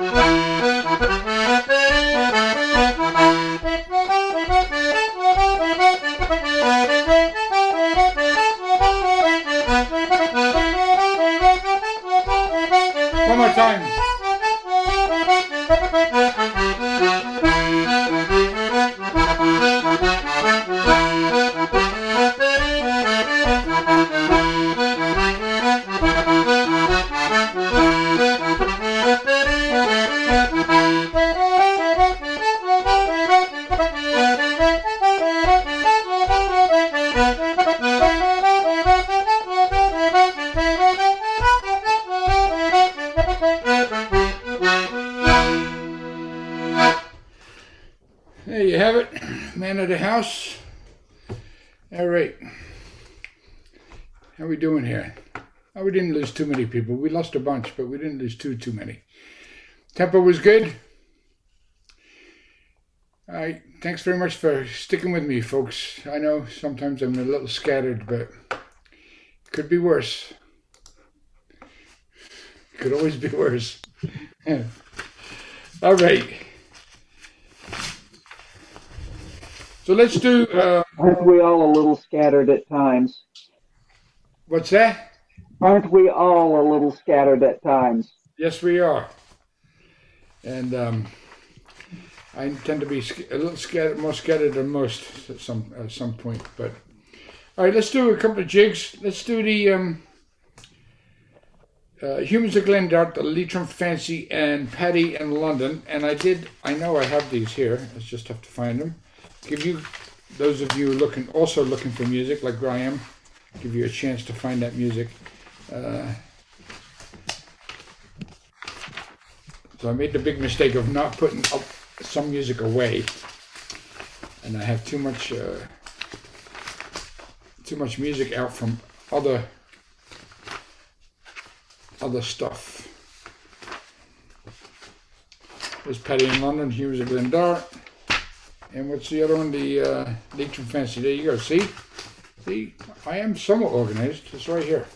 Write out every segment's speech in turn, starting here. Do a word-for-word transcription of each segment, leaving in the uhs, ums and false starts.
One more time. There you have it, man of the house. All right, how we doing here? Oh, we didn't lose too many people. We lost a bunch, but we didn't lose too too many. Tempo was good. All right, thanks very much for sticking with me, folks. I know sometimes I'm a little scattered, but it could be worse. It could always be worse. All right. So let's do... Uh, Aren't we all a little scattered at times? What's that? Aren't we all a little scattered at times? Yes, we are. And um, I tend to be a little scattered, more scattered than most at some at some point. But all right, let's do a couple of jigs. Let's do the um, uh, Humans of Glendart, the Leitrim Fancy, and Paddy in London. And I did. I know I have these here. I just have to find them. Give you, those of you looking, also looking for music like Graham, give you a chance to find that music. Uh, so I made the big mistake of not putting up some music away, and I have too much, uh, too much music out from other, other stuff. There's Paddy in London, Humans of Glendart. And what's the other one? The uh, Leitrim Fancy. There you go. See? See? I am somewhat organized. It's right here.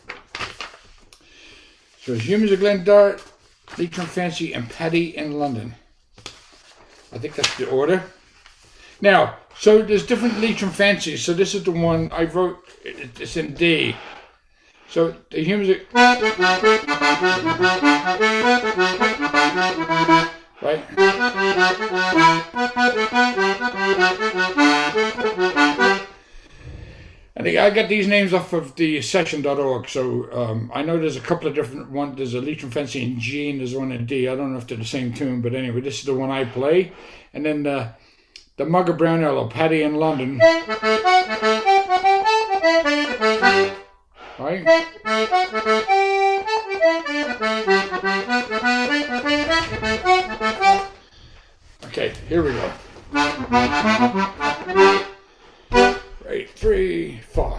So it's Humans of Glendart, Leitrim Fancy, and Paddy in London. I think that's the order. Now, so there's different Leitrim Fancies. So this is the one I wrote. It's in D. So the Humans of... Right? And I got these names off of the session dot org, so um, I know there's a couple of different ones. There's a Leitrim Fancy in G and there's one in D. I don't know if they're the same tune, but anyway, this is the one I play. And then the, the Mug of Brown Ale, Paddy in London. Right? Okay, here we go. Right, three, four.